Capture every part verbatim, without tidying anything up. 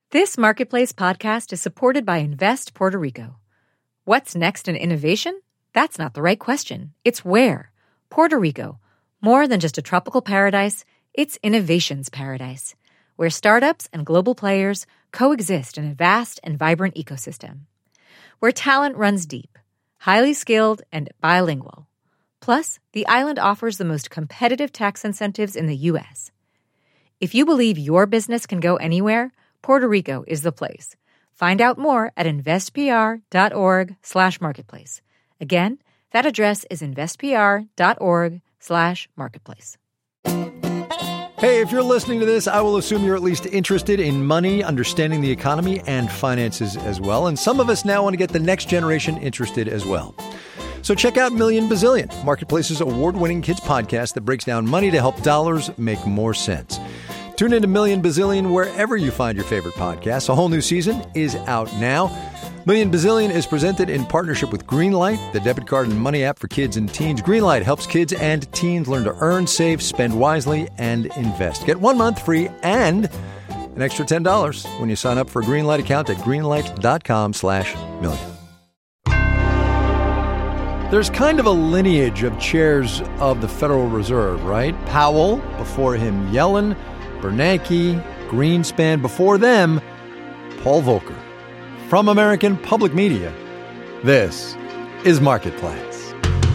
This Marketplace podcast is supported by Invest Puerto Rico. What's next in innovation? That's not the right question. It's where. Puerto Rico. More than just a tropical paradise, it's innovation's paradise, where startups and global players coexist in a vast and vibrant ecosystem. Where talent runs deep, highly skilled, and bilingual. Plus, the island offers the most competitive tax incentives in the U S. If you believe your business can go anywhere, Puerto Rico is the place. Find out more at investpr.org slash marketplace. Again, that address is investpr.org slash marketplace. Hey, if you're listening to this, I will assume you're at least interested in money, understanding the economy, and finances as well. And some of us now want to get the next generation interested as well. So check out Million Bazillion, Marketplace's award-winning kids podcast that breaks down money to help dollars make more sense. Tune into Million Bazillion wherever you find your favorite podcasts. A whole new season is out now. Million Bazillion is presented in partnership with Greenlight, the debit card and money app for kids and teens. Greenlight helps kids and teens learn to earn, save, spend wisely, and invest. Get one month free and an extra ten dollars when you sign up for a Greenlight account at greenlight.com slash million. There's kind of a lineage of chairs of the Federal Reserve, right? Powell, before him Yellen, Bernanke, Greenspan, before them, Paul Volcker. From American Public Media, this is Marketplace.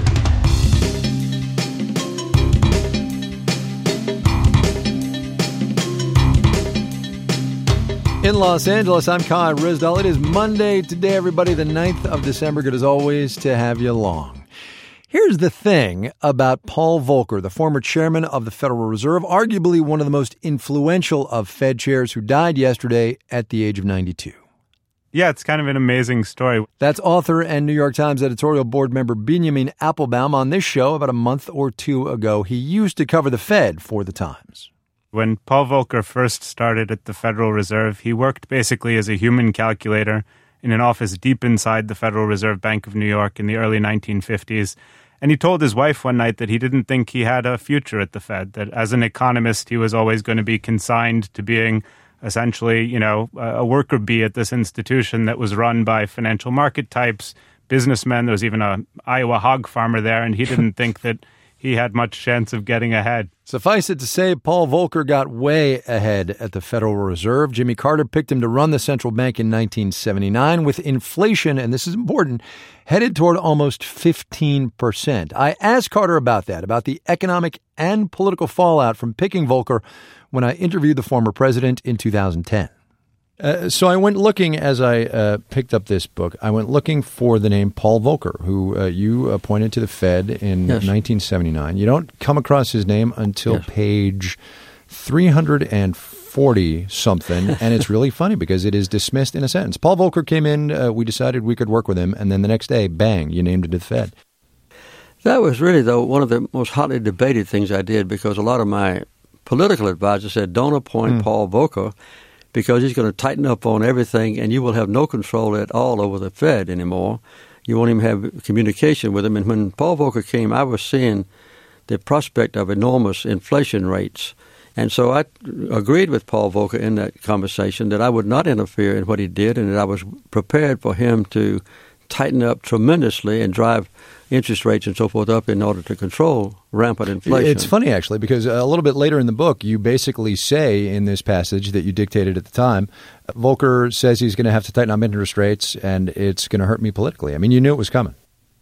In Los Angeles, I'm Kai Ryssdal. It is Monday today, everybody, the ninth of December. Good as always to have you along. Here's the thing about Paul Volcker, the former chairman of the Federal Reserve, arguably one of the most influential of Fed chairs, who died yesterday at the age of ninety-two. Yeah, it's kind of an amazing story. That's author and New York Times editorial board member Benjamin Appelbaum on this show about a month or two ago. He used to cover the Fed for the Times. When Paul Volcker first started at the Federal Reserve, he worked basically as a human calculator in an office deep inside the Federal Reserve Bank of New York in the early nineteen fifties. And he told his wife one night that he didn't think he had a future at the Fed, that as an economist, he was always going to be consigned to being essentially, you know, a worker bee at this institution that was run by financial market types, businessmen. There was even a Iowa hog farmer there, and he didn't think that he had much chance of getting ahead. Suffice it to say, Paul Volcker got way ahead at the Federal Reserve. Jimmy Carter picked him to run the central bank in nineteen seventy-nine with inflation, and this is important, headed toward almost fifteen percent. I asked Carter about that, about the economic and political fallout from picking Volcker when I interviewed the former president in two thousand ten. Uh, so I went looking, as I uh, picked up this book, I went looking for the name Paul Volcker, who uh, you appointed to the Fed in yes. nineteen seventy-nine. You don't come across his name until yes. page three hundred forty something, and it's really funny because it is dismissed in a sentence. Paul Volcker came in, uh, we decided we could work with him, and then the next day, bang, you named it to the Fed. That was really, though, one of the most hotly debated things I did, because a lot of my political advisors said, don't appoint mm. Paul Volcker, because he's going to tighten up on everything, and you will have no control at all over the Fed anymore. You won't even have communication with him. And when Paul Volcker came, I was seeing the prospect of enormous inflation rates. And so I agreed with Paul Volcker in that conversation that I would not interfere in what he did, and that I was prepared for him to tighten up tremendously and drive interest rates and so forth up in order to control rampant inflation. It's funny, actually, because a little bit later in the book, you basically say in this passage that you dictated at the time, Volcker says he's going to have to tighten up interest rates and it's going to hurt me politically. I mean, you knew it was coming.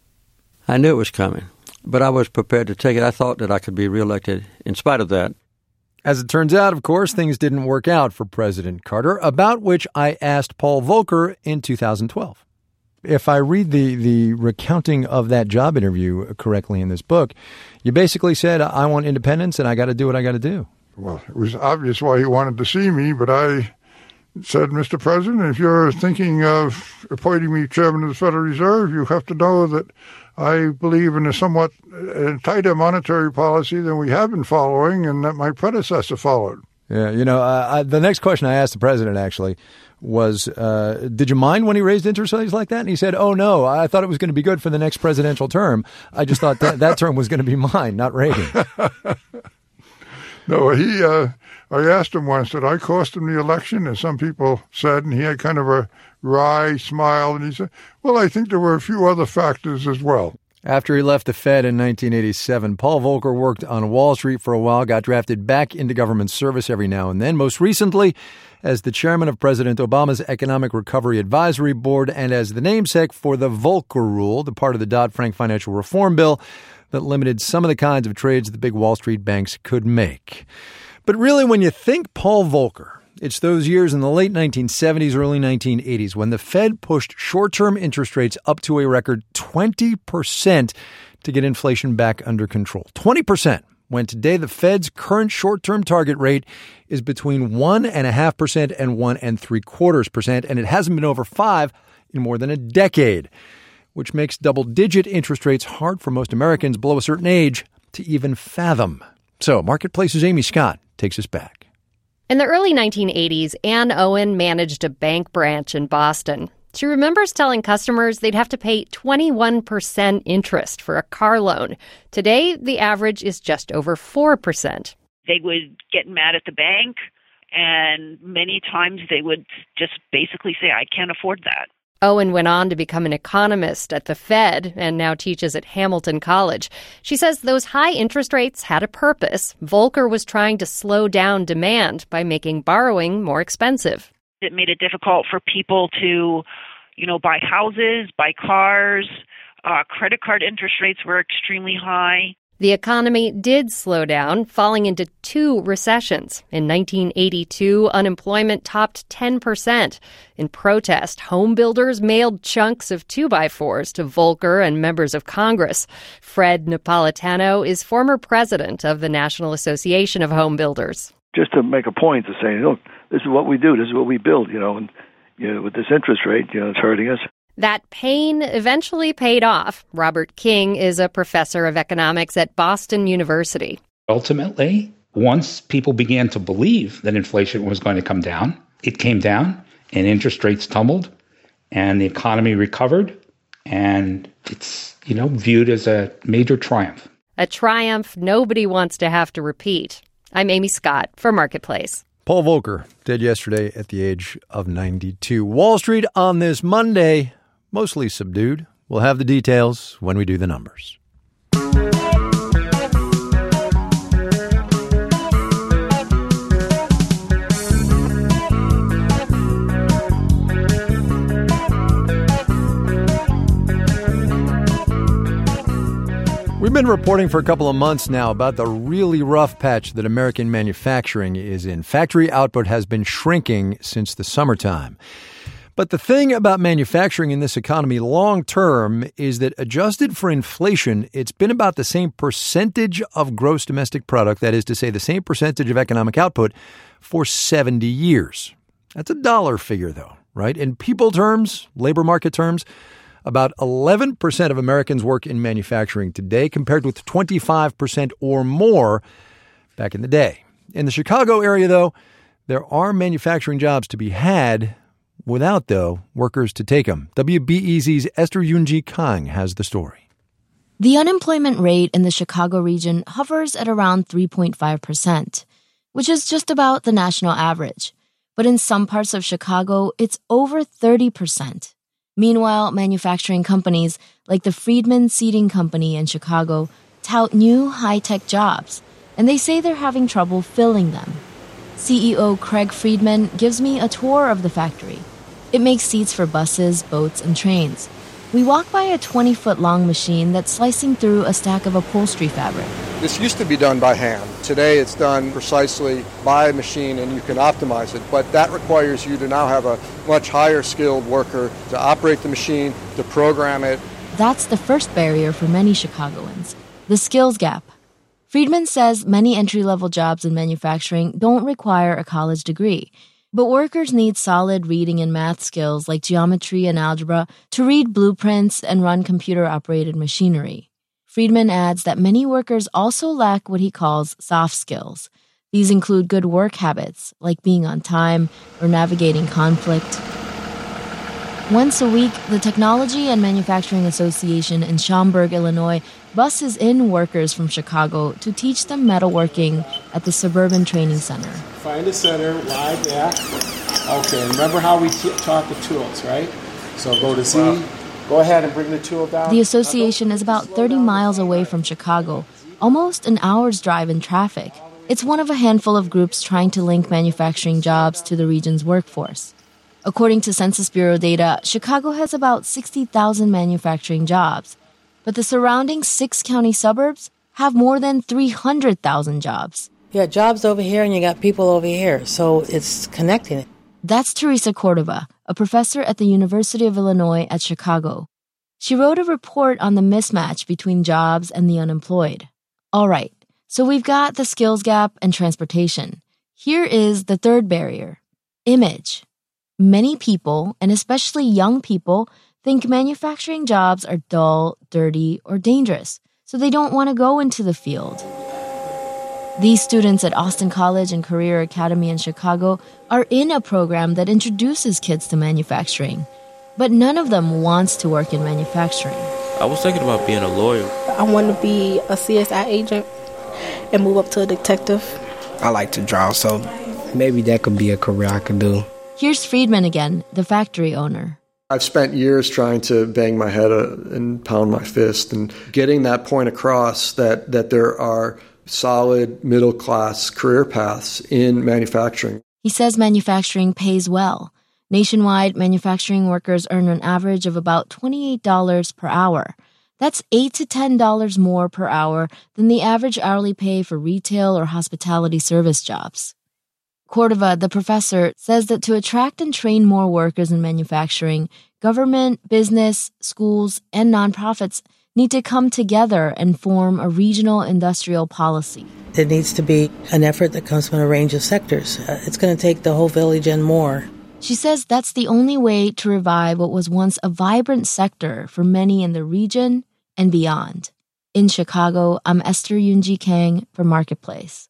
I knew it was coming, but I was prepared to take it. I thought that I could be reelected in spite of that. As it turns out, of course, things didn't work out for President Carter, about which I asked Paul Volcker in two thousand twelve. If I read the, the recounting of that job interview correctly in this book, you basically said, I want independence and I got to do what I got to do. Well, it was obvious why he wanted to see me, but I said, Mister President, if you're thinking of appointing me chairman of the Federal Reserve, you have to know that I believe in a somewhat uh, tighter monetary policy than we have been following and that my predecessor followed. Yeah, you know, uh, I, the next question I asked the president, actually, was, uh, did you mind when he raised interest rates like that? And he said, oh, no, I thought it was going to be good for the next presidential term. I just thought that, that term was going to be mine, not Reagan. No, he. Uh, I asked him once, did I cost him the election? As some people said, and he had kind of a wry smile, and he said, well, I think there were a few other factors as well. After he left the Fed in nineteen eighty-seven, Paul Volcker worked on Wall Street for a while, got drafted back into government service every now and then, most recently as the chairman of President Obama's Economic Recovery Advisory Board and as the namesake for the Volcker Rule, the part of the Dodd-Frank financial reform bill that limited some of the kinds of trades the big Wall Street banks could make. But really, when you think Paul Volcker, it's those years in the late nineteen seventies, early nineteen eighties, when the Fed pushed short-term interest rates up to a record twenty percent to get inflation back under control. twenty percent, when today the Fed's current short-term target rate is between one point five percent and one and three quarters percent, and it hasn't been over five in more than a decade, which makes double-digit interest rates hard for most Americans below a certain age to even fathom. So, Marketplace's Amy Scott takes us back. In the early nineteen eighties, Ann Owen managed a bank branch in Boston. She remembers telling customers they'd have to pay twenty-one percent interest for a car loan. Today, the average is just over four percent. They would get mad at the bank, and many times they would just basically say, I can't afford that. Owen went on to become an economist at the Fed and now teaches at Hamilton College. She says those high interest rates had a purpose. Volcker was trying to slow down demand by making borrowing more expensive. It made it difficult for people to, you know, buy houses, buy cars. Uh, credit card interest rates were extremely high. The economy did slow down, falling into two recessions. In nineteen eighty-two, unemployment topped ten percent. In protest, home builders mailed chunks of two by fours to Volcker and members of Congress. Fred Napolitano is former president of the National Association of Home Builders. Just to make a point to say, look, this is what we do, this is what we build, you know, and you know, with this interest rate, you know, it's hurting us. That pain eventually paid off. Robert King is a professor of economics at Boston University. Ultimately, once people began to believe that inflation was going to come down, it came down and interest rates tumbled and the economy recovered. And it's, you know, viewed as a major triumph. A triumph nobody wants to have to repeat. I'm Amy Scott for Marketplace. Paul Volcker dead yesterday at the age of ninety-two. Wall Street on this Monday, mostly subdued. We'll have the details when we do the numbers. We've been reporting for a couple of months now about the really rough patch that American manufacturing is in. Factory output has been shrinking since the summertime. But the thing about manufacturing in this economy long term is that adjusted for inflation, it's been about the same percentage of gross domestic product, that is to say the same percentage of economic output, for seventy years. That's a dollar figure, though, right? In people terms, labor market terms, about eleven percent of Americans work in manufacturing today, compared with twenty-five percent or more back in the day. In the Chicago area, though, there are manufacturing jobs to be had without, though, workers to take them. W B E Z's Esther Yoonji Kang has the story. The unemployment rate in the Chicago region hovers at around three point five percent, which is just about the national average. But in some parts of Chicago, it's over thirty percent. Meanwhile, manufacturing companies like the Friedman Seating Company in Chicago tout new high-tech jobs, and they say they're having trouble filling them. C E O Craig Friedman gives me a tour of the factory. It makes seats for buses, boats, and trains. We walk by a twenty-foot-long machine that's slicing through a stack of upholstery fabric. This used to be done by hand. Today it's done precisely by a machine and you can optimize it, but that requires you to now have a much higher skilled worker to operate the machine, to program it. That's the first barrier for many Chicagoans, the skills gap. Friedman says many entry-level jobs in manufacturing don't require a college degree, but workers need solid reading and math skills like geometry and algebra to read blueprints and run computer-operated machinery. Friedman adds that many workers also lack what he calls soft skills. These include good work habits, like being on time or navigating conflict. Once a week, the Technology and Manufacturing Association in Schaumburg, Illinois, buses in workers from Chicago to teach them metalworking, at the Suburban Training Center. Find a center, wide, yeah. Okay, remember how we t- taught the tools, right? So go to Z, wow. Go ahead and bring the tool down. The association is about thirty miles away from Chicago, almost an hour's drive in traffic. It's one of a handful of groups trying to link manufacturing jobs to the region's workforce. According to Census Bureau data, Chicago has about sixty thousand manufacturing jobs, but the surrounding six county suburbs have more than three hundred thousand jobs. You got jobs over here and you got people over here, so it's connecting it. That's Teresa Cordova, a professor at the University of Illinois at Chicago. She wrote a report on the mismatch between jobs and the unemployed. All right, so we've got the skills gap and transportation. Here is the third barrier, image. Many people, and especially young people, think manufacturing jobs are dull, dirty, or dangerous, so they don't want to go into the field. These students at Austin College and Career Academy in Chicago are in a program that introduces kids to manufacturing, but none of them wants to work in manufacturing. I was thinking about being a lawyer. I want to be a C S I agent and move up to a detective. I like to draw, so maybe that could be a career I could do. Here's Friedman again, the factory owner. I've spent years trying to bang my head and pound my fist and getting that point across that, that there are solid middle-class career paths in manufacturing. He says manufacturing pays well. Nationwide, manufacturing workers earn an average of about twenty-eight dollars per hour. That's eight to ten dollars more per hour than the average hourly pay for retail or hospitality service jobs. Cordova, the professor, says that to attract and train more workers in manufacturing, government, business, schools, and nonprofits need to come together and form a regional industrial policy. There needs to be an effort that comes from a range of sectors. Uh, it's going to take the whole village and more. She says that's the only way to revive what was once a vibrant sector for many in the region and beyond. In Chicago, I'm Esther Yoonji Kang for Marketplace.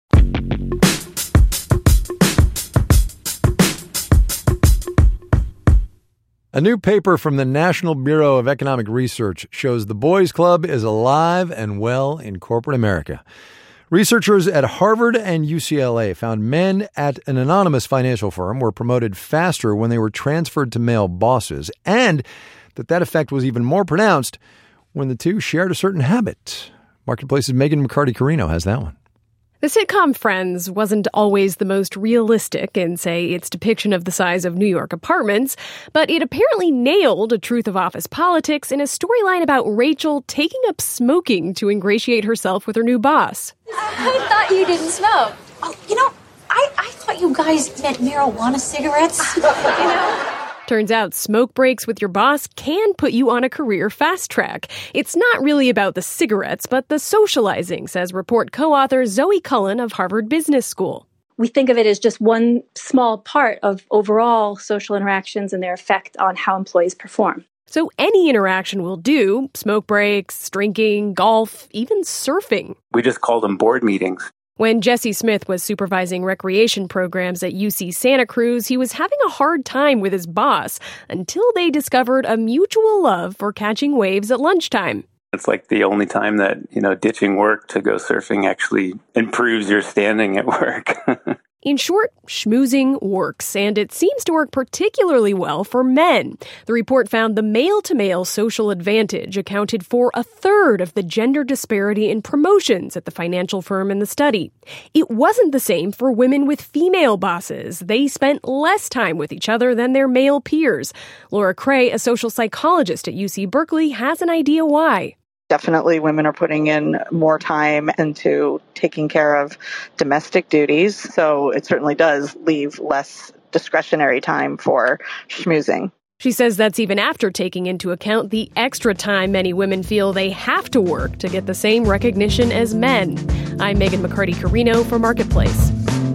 A new paper from the National Bureau of Economic Research shows the boys' club is alive and well in corporate America. Researchers at Harvard and U C L A found men at an anonymous financial firm were promoted faster when they were transferred to male bosses, and that that effect was even more pronounced when the two shared a certain habit. Marketplace's Megan McCarty-Carino has that one. The sitcom Friends wasn't always the most realistic in, say, its depiction of the size of New York apartments, but it apparently nailed a truth of office politics in a storyline about Rachel taking up smoking to ingratiate herself with her new boss. I thought you didn't smoke. Oh, you know, I, I thought you guys meant marijuana cigarettes, you know? Turns out smoke breaks with your boss can put you on a career fast track. It's not really about the cigarettes, but the socializing, says report co-author Zoe Cullen of Harvard Business School. We think of it as just one small part of overall social interactions and their effect on how employees perform. So any interaction will do: smoke breaks, drinking, golf, even surfing. We just call them board meetings. When Jesse Smith was supervising recreation programs at U C Santa Cruz, he was having a hard time with his boss until they discovered a mutual love for catching waves at lunchtime. It's like the only time that, you know, ditching work to go surfing actually improves your standing at work. In short, schmoozing works, and it seems to work particularly well for men. The report found the male-to-male social advantage accounted for a third of the gender disparity in promotions at the financial firm in the study. It wasn't the same for women with female bosses. They spent less time with each other than their male peers. Laura Cray, a social psychologist at U C Berkeley, has an idea why. Definitely women are putting in more time into taking care of domestic duties, so it certainly does leave less discretionary time for schmoozing. She says that's even after taking into account the extra time many women feel they have to work to get the same recognition as men. I'm Megan McCarty-Carino for Marketplace.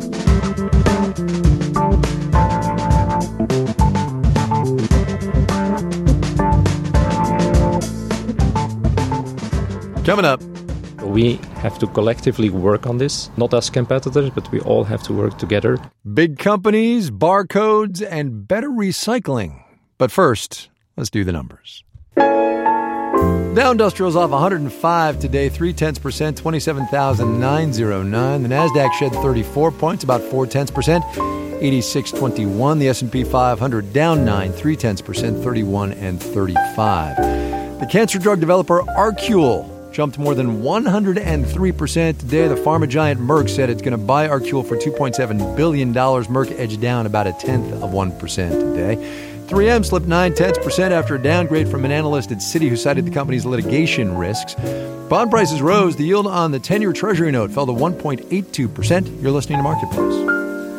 Coming up. We have to collectively work on this, not as competitors, but we all have to work together. Big companies, barcodes, and better recycling. But first, let's do the numbers. Dow Industrial's off one hundred five today, three tenths percent, twenty-seven thousand nine hundred nine. The Nasdaq shed thirty-four points, about four tenths percent, eighty-six twenty-one. The S and P five hundred down nine, three tenths percent, thirty-one and thirty-five. The cancer drug developer Arcule jumped more than one hundred three percent today. The pharma giant Merck said it's going to buy Arcule for two point seven billion dollars. Merck edged down about a tenth of one percent today. three M slipped nine tenths percent after a downgrade from an analyst at Citi who cited the company's litigation risks. Bond prices rose. The yield on the ten-year Treasury note fell to one point eight two percent. You're listening to Marketplace.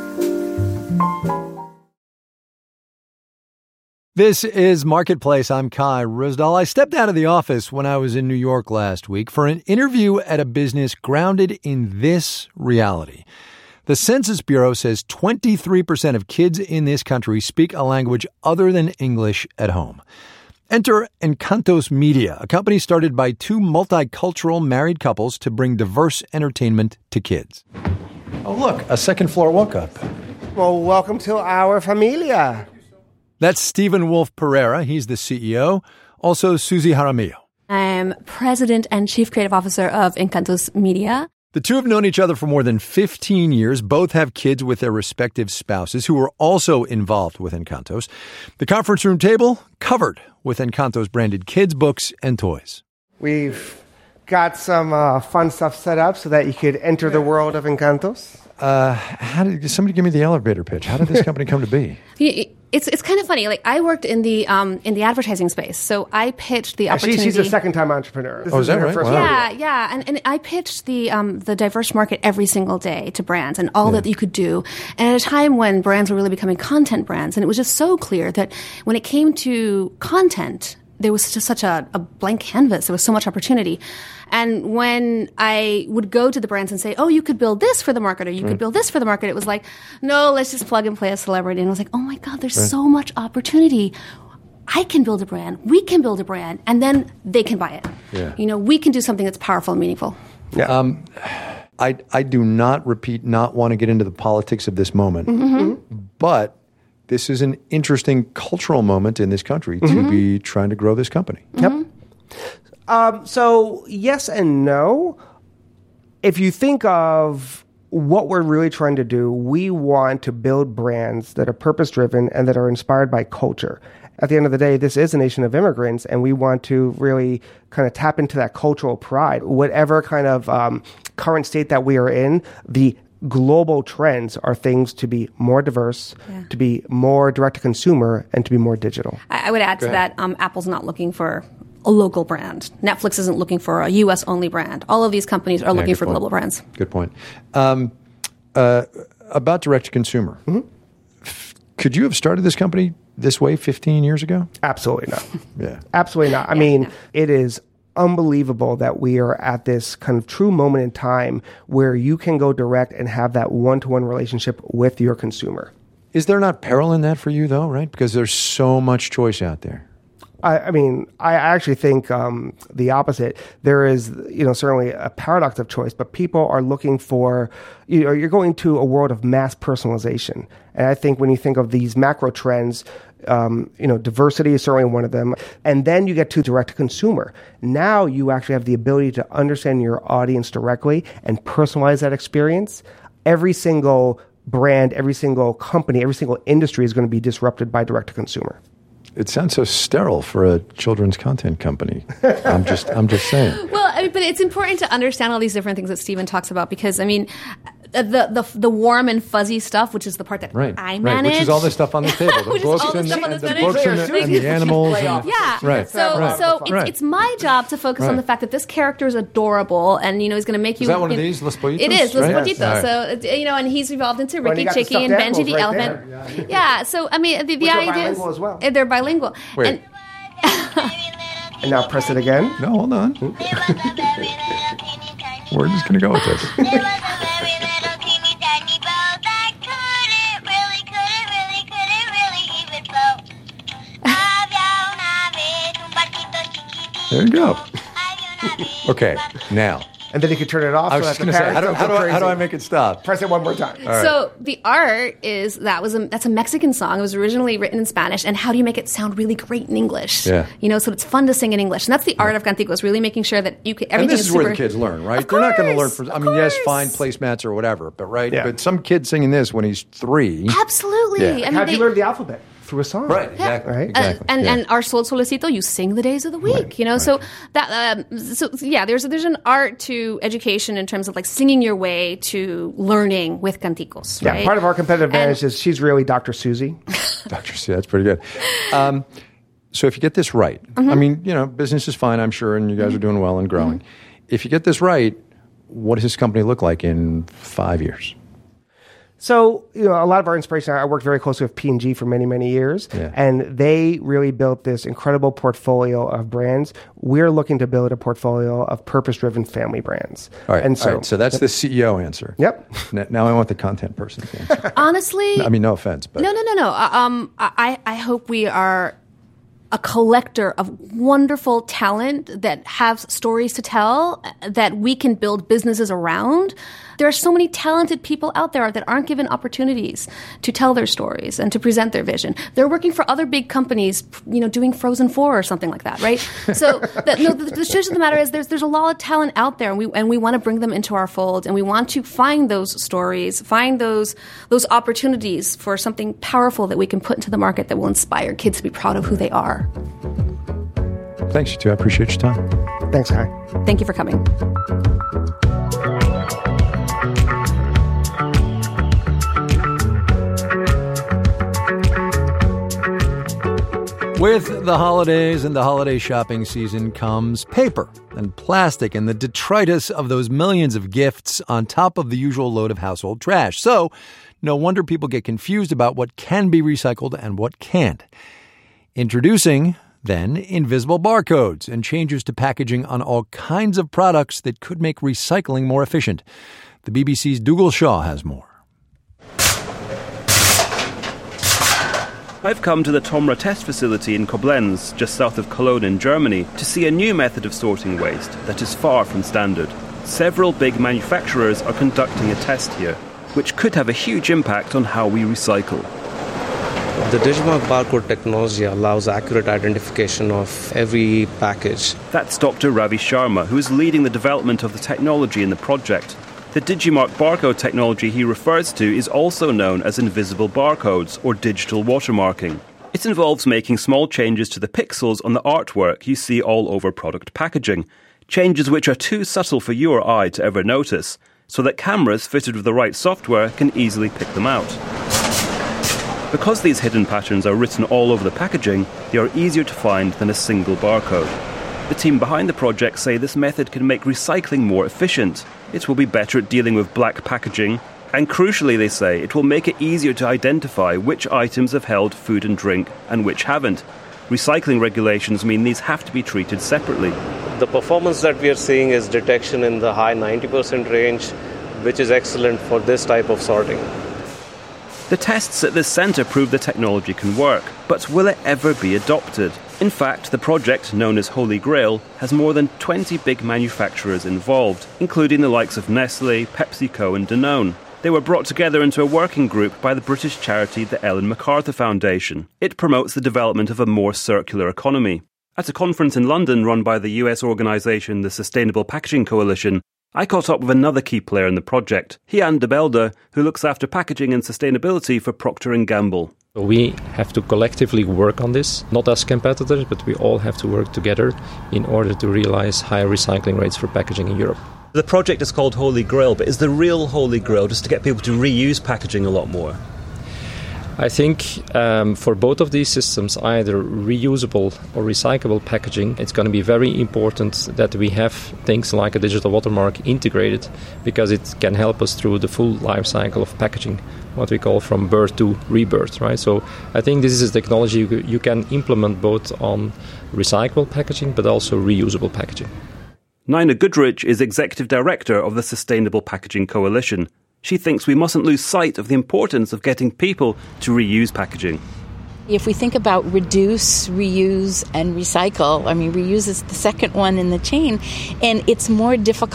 This is Marketplace. I'm Kai Ryssdal. I stepped out of the office when I was in New York last week for an interview at a business grounded in this reality. The Census Bureau says twenty-three percent of kids in this country speak a language other than English at home. Enter Encantos Media, a company started by two multicultural married couples to bring diverse entertainment to kids. Oh, look, a second floor walk-up. Well, welcome to our familia. That's Stephen Wolf Pereira. He's the C E O. Also, Susie Jaramillo. I'm president and chief creative officer of Encantos Media. The two have known each other for more than fifteen years. Both have kids with their respective spouses who are also involved with Encantos. The conference room table covered with Encantos branded kids' books and toys. We've got some uh, fun stuff set up so that you could enter the world of Encantos. Uh, how did somebody give me the elevator pitch? How did this company come to be? It's it's kind of funny. Like I worked in the um in the advertising space, so I pitched the Actually, opportunity. she's a second time entrepreneur. This oh, is that her right? First Wow. Yeah, yeah, and and I pitched the um the diverse market every single day to brands and all yeah. that you could do, and at a time when brands were really becoming content brands, and it was just so clear that when it came to content, there was just such a, a blank canvas. There was so much opportunity. And when I would go to the brands and say, oh, you could build this for the market or you right. could build this for the market, it was like, no, let's just plug and play a celebrity. And I was like, oh, my God, there's right. so much opportunity. I can build a brand. We can build a brand. And then they can buy it. Yeah. You know, we can do something that's powerful and meaningful. Yeah. Um, I, I do not, repeat, not want to get into the politics of this moment. Mm-hmm. But this is an interesting cultural moment in this country mm-hmm. to be trying to grow this company. Mm-hmm. Yep. Um, so, yes and no. If you think of what we're really trying to do, we want to build brands that are purpose-driven and that are inspired by culture. At the end of the day, this is a nation of immigrants, and we want to really kind of tap into that cultural pride. Whatever kind of um, current state that we are in, the global trends are things to be more diverse, yeah. to be more direct-to-consumer, and to be more digital. I, I would add Go to ahead. that um, Apple's not looking for a local brand. Netflix isn't looking for a U S-only brand. All of these companies are yeah, looking for point. global brands. Good point. Um, uh, about direct-to-consumer, mm-hmm. F- could you have started this company this way fifteen years ago? Absolutely not. yeah. Absolutely not. I yeah, mean, no. It is unbelievable that we are at this kind of true moment in time where you can go direct and have that one-to-one relationship with your consumer. Is there not peril in that for you, though, right? Because there's so much choice out there. I, I mean, I actually think um, the opposite. There is, you know, certainly a paradox of choice, but people are looking for, you know, you're going to a world of mass personalization. And I think when you think of these macro trends, um, you know, diversity is certainly one of them. And then you get to direct to consumer. Now you actually have the ability to understand your audience directly and personalize that experience. Every single brand, every single company, every single industry is going to be disrupted by direct to consumer. It sounds so sterile for a children's content company. I'm just, I'm just saying. Well, I mean, but it's important to understand all these different things that Stephen talks about because, I mean, the the the warm and fuzzy stuff, which is the part that right, I manage, right, which is all this stuff on the table, the books and, and the, the books and the, and the animals, and the, yeah. Right, so, right, so it's, right. it's my job to focus right. on the fact that this character is adorable, and you know, he's going to make you. Is that one you of know, these Los Pollitos? It is Los right? Pollitos. Yes. So you know, and he's evolved into Ricky well, Chicky and Benji the right elephant. Yeah. yeah. So I mean, the, the Which idea are bilingual is as well. They're bilingual. Wait. And, and now press it again. No, hold on. We're just going to go with this. There you go. Okay, now, And then you can turn it off. I was so just going to say, how do, how, do I, how do I make it stop? Press it one more time. All right. So the art is that was a that's a Mexican song. It was originally written in Spanish. And how do you make it sound really great in English? Yeah. You know, so it's fun to sing in English. And that's the art of Canticos, really making sure that you can. Everything And this is, super, where the kids learn, right? Of They're not going to learn. course, For, I of mean, yes, course. find placemats or whatever, but right. Yeah. But some kid singing this when he's three. Absolutely. Yeah. I mean, How do they, you learn the alphabet? Through a song. Right, exactly. Right? exactly. And, yeah. and our Sol Solecito, you sing the days of the week, Right, you know. right. So that, um, so yeah, there's there's an art to education in terms of like singing your way to learning with canticos. Yeah, right? part of our competitive advantage And- is she's really Doctor Susie. Doctor C, that's pretty good. Um, so if you get this right, Mm-hmm. I mean, you know, business is fine, I'm sure, and you guys are doing well and growing. Mm-hmm. If you get this right, what does this company look like in five years? So, you know, a lot of our inspiration, I worked very closely with P and G for many, many years, Yeah. and they really built this incredible portfolio of brands. We're looking to build a portfolio of purpose-driven family brands. All right, and so, all right, so that's the C E O answer. Yep. N- Now I want the content person's answer. Honestly, I mean, no offense, but no, no, no, no. Uh, Um, I I hope we are a collector of wonderful talent that have stories to tell that we can build businesses around. There are so many talented people out there that aren't given opportunities to tell their stories and to present their vision. They're working for other big companies, you know, doing Frozen four or something like that, right? So, the, no, the, the truth of the matter is there's there's a lot of talent out there, and we and we want to bring them into our fold, and we want to find those stories, find those those opportunities for something powerful that we can put into the market that will inspire kids to be proud of who they are. thanks, you two. I appreciate your time. Thanks, Kai. Thank you for coming. With the holidays and the holiday shopping season comes paper and plastic and the detritus of those millions of gifts on top of the usual load of household trash. So, no wonder people get confused about what can be recycled and what can't. Introducing, then, invisible barcodes and changes to packaging on all kinds of products that could make recycling more efficient. The B B C's Dougal Shaw has more. I've come to the Tomra test facility in Koblenz, just south of Cologne in Germany, to see a new method of sorting waste that is far from standard. Several big manufacturers are conducting a test here, which could have a huge impact on how we recycle. The Digimark barcode technology allows accurate identification of every package. That's Doctor Ravi Sharma, who is leading the development of the technology in the project. The Digimark barcode technology he refers to is also known as invisible barcodes, or digital watermarking. It involves making small changes to the pixels on the artwork you see all over product packaging, changes which are too subtle for your eye to ever notice, so that cameras fitted with the right software can easily pick them out. Because these hidden patterns are written all over the packaging, they are easier to find than a single barcode. The team behind the project say this method can make recycling more efficient. It will be better at dealing with black packaging, and crucially, they say, it will make it easier to identify which items have held food and drink and which haven't. Recycling regulations mean these have to be treated separately. The performance that we are seeing is detection in the high ninety percent range, which is excellent for this type of sorting. The tests at this centre prove the technology can work, but will it ever be adopted? In fact, the project, known as Holy Grail, has more than twenty big manufacturers involved, including the likes of Nestle, PepsiCo and Danone. They were brought together into a working group by the British charity the Ellen MacArthur Foundation. It promotes the development of a more circular economy. At a conference in London run by the U S organisation the Sustainable Packaging Coalition, I caught up with another key player in the project, Jan de Belde, who looks after packaging and sustainability for Procter and Gamble. We have to collectively work on this, not as competitors, but we all have to work together in order to realize higher recycling rates for packaging in Europe. The project is called Holy Grail, but is the real Holy Grail just to get people to reuse packaging a lot more? I think um, for both of these systems, either reusable or recyclable packaging, it's going to be very important that we have things like a digital watermark integrated, because it can help us through the full life cycle of packaging, what we call from birth to rebirth, right? So I think this is a technology you, you can implement both on recyclable packaging but also reusable packaging. Nina Goodrich is Executive Director of the Sustainable Packaging Coalition. She thinks we mustn't lose sight of the importance of getting people to reuse packaging. If we think about reduce, reuse, and recycle, I mean, reuse is the second one in the chain, and it's more difficult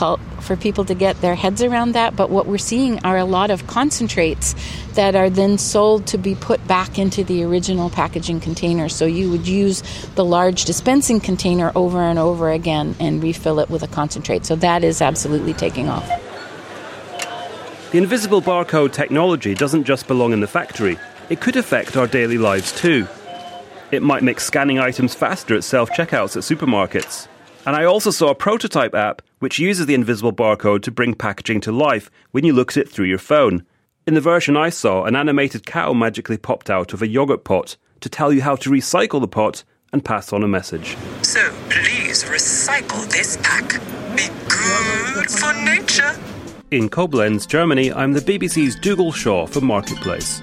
for people to get their heads around that. But what we're seeing are a lot of concentrates that are then sold to be put back into the original packaging container. So you would use the large dispensing container over and over again and refill it with a concentrate. So that is absolutely taking off. The invisible barcode technology doesn't just belong in the factory. It could affect our daily lives too. It might make scanning items faster at self-checkouts at supermarkets. And I also saw a prototype app which uses the invisible barcode to bring packaging to life when you look at it through your phone. In the version I saw, an animated cow magically popped out of a yogurt pot to tell you how to recycle the pot and pass on a message. So please recycle this pack. Be good for nature. In Koblenz, Germany, I'm the B B C's Dougal Shaw for Marketplace.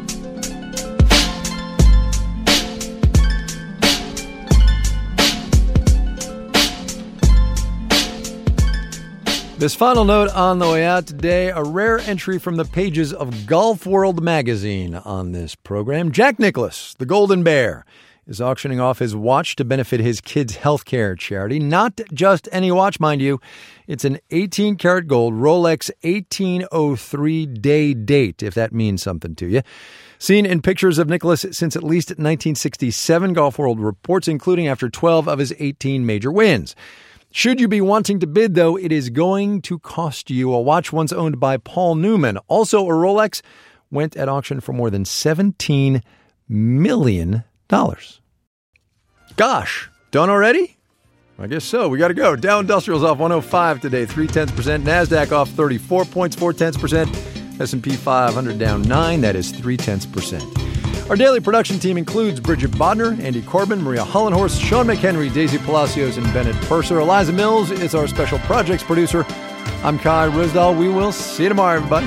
This final note on the way out today, a rare entry from the pages of Golf World magazine on this program. Jack Nicklaus, the Golden Bear, is auctioning off his watch to benefit his kids' healthcare charity. Not just any watch, mind you. It's an eighteen karat gold Rolex eighteen oh three day date, if that means something to you. Seen in pictures of Nicklaus since at least nineteen sixty-seven, Golf World reports, including after twelve of his eighteen major wins. Should you be wanting to bid, though, it is going to cost you. A watch once owned by Paul Newman, also a Rolex, went at auction for more than seventeen million dollars. Gosh, done already? I guess so. We got to go. Dow Industrials off one oh five today, three tenths percent. NASDAQ off thirty-four points, four tenths percent. S and P five hundred down nine, that is three tenths percent. Our daily production team includes Bridget Bodner, Andy Corbin, Maria Hollenhorst, Sean McHenry, Daisy Palacios, and Bennett Purser. Eliza Mills is our special projects producer. I'm Kai Risdahl. We will see you tomorrow, everybody.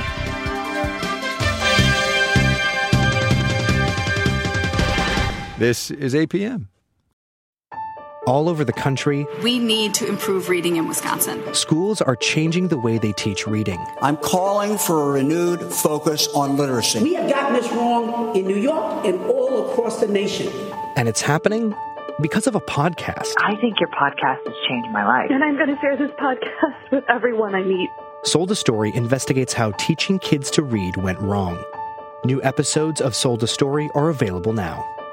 This is A P M. All over the country, we need to improve reading in Wisconsin. Schools are changing the way they teach reading. I'm calling for a renewed focus on literacy. We have gotten this wrong in New York and all across the nation. And it's happening because of a podcast. I think your podcast has changed my life. And I'm going to share this podcast with everyone I meet. Sold a Story investigates how teaching kids to read went wrong. New episodes of Sold a Story are available now.